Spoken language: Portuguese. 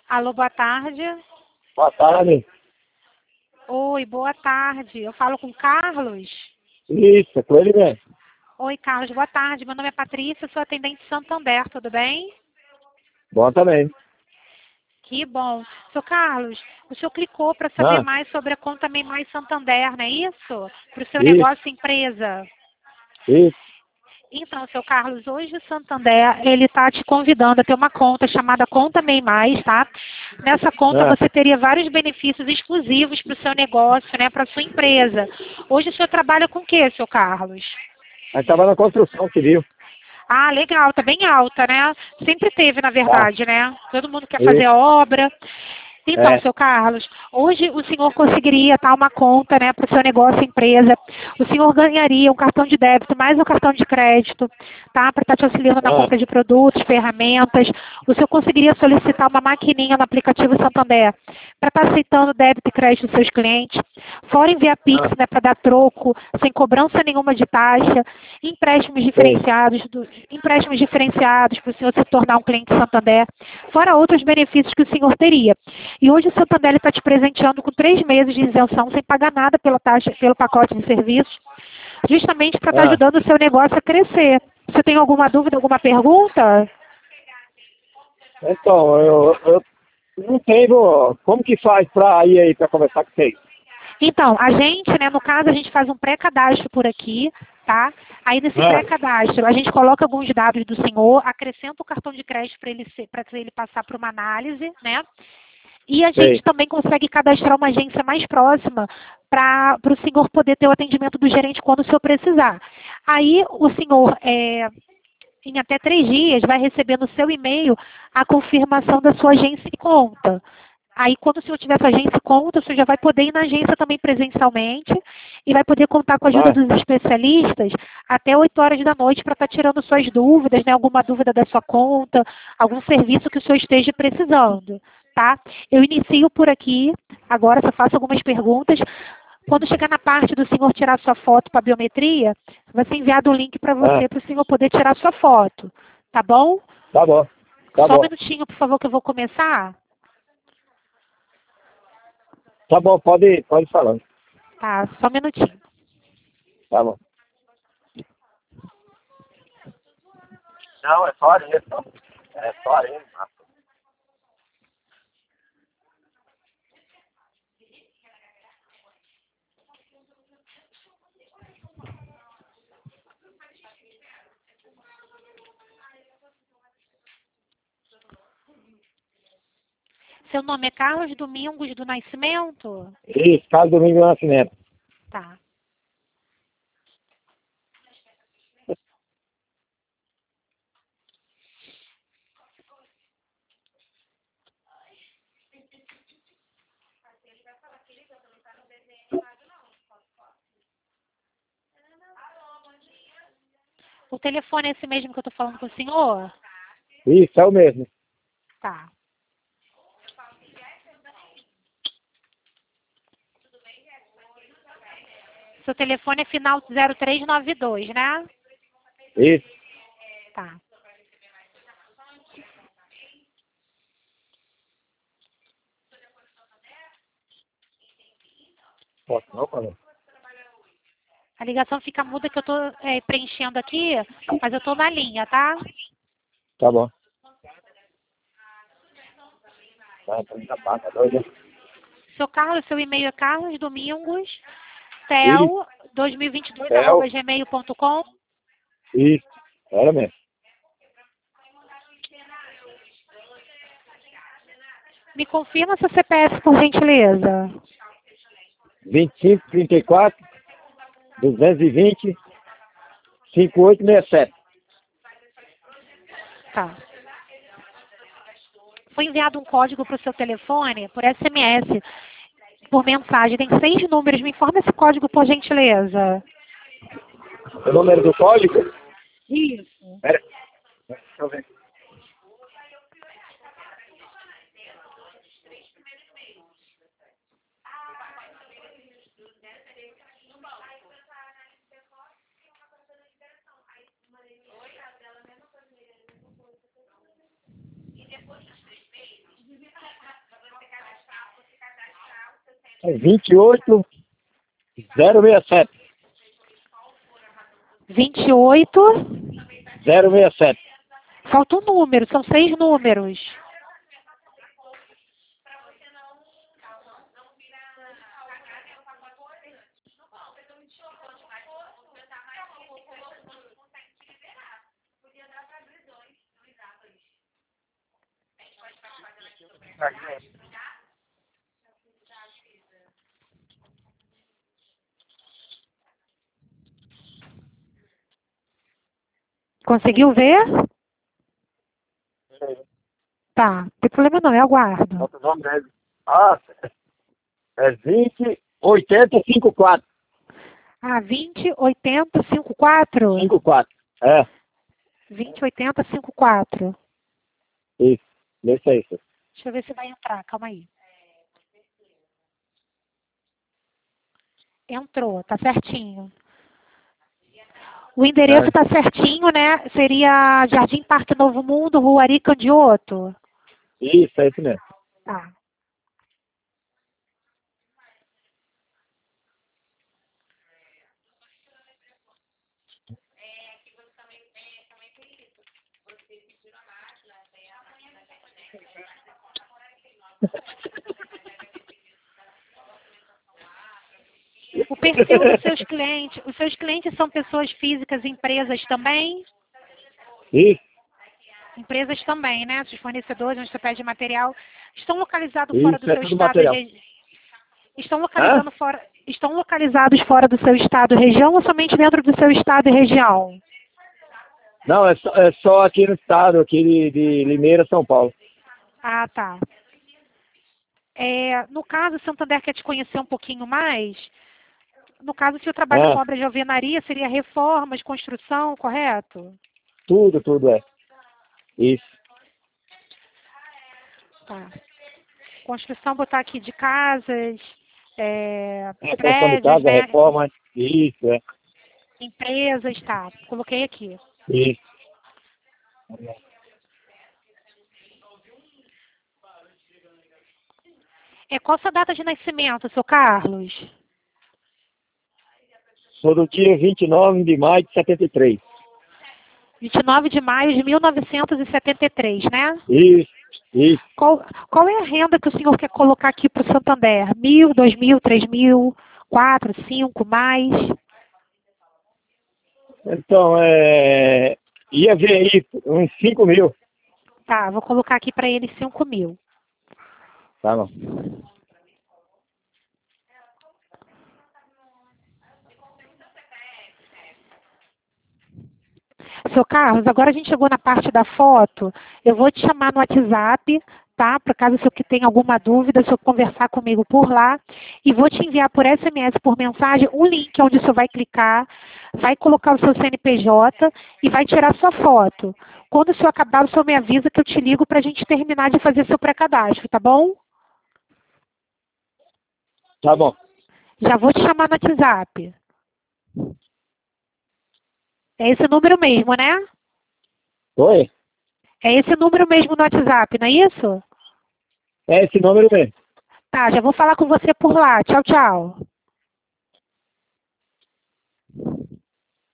Alô, boa tarde. Boa tarde. Oi, boa tarde. Eu falo com o Carlos. Isso, é com ele mesmo. Oi, Carlos, boa tarde. Meu nome é Patrícia, sou atendente de Santander, tudo bem? Bom também. Que bom. Seu Carlos, o senhor clicou para saber Ah, mais sobre a conta Mei Mais Santander, não é isso? Para o seu isso, negócio empresa. isso. Então, seu Carlos, hoje o Santander, ele está te convidando a ter uma conta chamada Conta Mei Mais, tá? Nessa conta Ah, você teria vários benefícios exclusivos para o seu negócio, né, para a sua empresa. Hoje o senhor trabalha com o quê, seu Carlos? a gente tava na construção civil. Ah, legal, tá bem alta, né? Sempre teve, na Ah, verdade, né? Todo mundo quer fazer isso. a obra. Então, É. seu Carlos, hoje o senhor conseguiria estar uma conta, né, para o seu negócio, empresa. O senhor ganharia um cartão de débito mais um cartão de crédito, tá? Para estar te auxiliando na Ah, compra de produtos, ferramentas. O senhor conseguiria solicitar uma maquininha no aplicativo Santander para estar aceitando débito e crédito dos seus clientes. Fora enviar Pix, ah, né, para dar troco, sem cobrança nenhuma de taxa, sei. empréstimos diferenciados para o senhor se tornar um cliente Santander, fora outros benefícios que o senhor teria. E hoje o Santander está te presenteando com 3 meses de isenção sem pagar nada pela taxa, pelo pacote de serviços, justamente para estar Ah, ajudando o seu negócio a crescer. Você tem alguma dúvida, alguma pergunta? então, eu não tenho. Como que faz pra ir aí pra conversar com vocês? Então, a gente, né, no caso, a gente faz um pré-cadastro por aqui, tá? Aí nesse Ah, pré-cadastro, a gente coloca alguns dados do senhor, acrescenta o cartão de crédito para ele passar por uma análise, né? E a gente sei. também consegue cadastrar uma agência mais próxima para o senhor poder ter o atendimento do gerente quando o senhor precisar. Aí o senhor, em até 3 dias, vai receber no seu e-mail a confirmação da sua agência e conta. Aí, quando o senhor tiver essa agência e conta, o senhor já vai poder ir na agência também presencialmente e vai poder contar com a ajuda Ah, dos especialistas até 8 horas da noite para estar tirando suas dúvidas, né? Alguma dúvida da sua conta, algum serviço que o senhor esteja precisando, tá? Eu inicio por aqui, agora só faço algumas perguntas. Quando chegar na parte do senhor tirar sua foto para biometria, vai ser enviado o link para ah, você, para o senhor poder tirar sua foto, tá bom? tá bom. Tá Só um bom. minutinho, por favor, que eu vou começar. Tá bom, pode ir falando. Tá, só um minutinho. Tá bom. Não, é só areia, só. É só areia. Seu nome é Carlos Domingos do Nascimento? Isso, Carlos Domingos do Nascimento. Tá. O telefone é esse mesmo que eu tô falando com o senhor? Isso, é o mesmo. Tá. Seu telefone é final 0392, né? Isso. Tá. Posso não, mano? A ligação fica muda que eu tô preenchendo aqui, mas eu tô na linha, tá? Tá bom. Tá me tapado, tá doido? Seu Carlos, seu e-mail é carlosdomingos, Isso, tel 2022 é o... gmail.com. Isso, era mesmo. Me confirma seu CPF, por gentileza. 25, 34, 220, 5867. Tá. Foi enviado um código para o seu telefone por SMS, por mensagem. Tem 6 números. Me informa esse código, por gentileza. O número do código? Isso. Pera. Deixa eu ver. É 28067. 28. 067. Falta um número, são 6 números. Conseguiu ver? Tá, não tem problema não, eu aguardo. Falta o nome dele. Ah, é 208054. Ah, 208054? 54. É, 208054. isso. Deixa aí, senhor. Deixa eu ver se vai entrar, calma aí. Entrou, tá certinho. O endereço tá certinho, né? Seria Jardim Parque Novo Mundo, Rua Ari Candioto. Isso, é isso mesmo. Tá. O perfil dos seus clientes, os seus clientes são pessoas físicas, empresas também? Isso, Empresas também, né? Os fornecedores, onde você pede material, estão localizados fora do isso, é seu tudo estado e material. estão localizados fora do seu estado e região ou somente dentro do seu estado e região? Não, é só aqui no estado, aqui de Limeira, São Paulo. Ah, tá. No caso, o Santander quer te conhecer um pouquinho mais. No caso, se o trabalho com obra de alvenaria seria reformas, construção, correto? Tudo é. Isso. Tá. Construção, botar aqui de casas, Construção de prédios, casa, né? reforma. Isso, é. Empresas, tá. Coloquei aqui. Isso. Qual a sua data de nascimento, seu Carlos? Sou do dia 29 de maio de 73. 29 de maio de 1973, né? Isso. Qual é a renda que o senhor quer colocar aqui para o Santander? 1.000, 2.000, 3.000, 4, 5, mais? Então, ia ver aí uns 5 mil. Tá, vou colocar aqui para ele 5.000. Tá bom. Seu Carlos, agora a gente chegou na parte da foto. Eu vou te chamar no WhatsApp, tá? Por caso o senhor que tenha alguma dúvida, o senhor conversar comigo por lá. E vou te enviar por SMS, por mensagem, um link onde o senhor vai clicar, vai colocar o seu CNPJ e vai tirar sua foto. Quando o senhor acabar, o senhor me avisa que eu te ligo para a gente terminar de fazer seu pré-cadastro, tá bom? Tá bom. Já vou te chamar no WhatsApp. É esse número mesmo, né? Oi? É esse número mesmo no WhatsApp, não é isso? É esse número mesmo. Tá, já vou falar com você por lá. Tchau, tchau.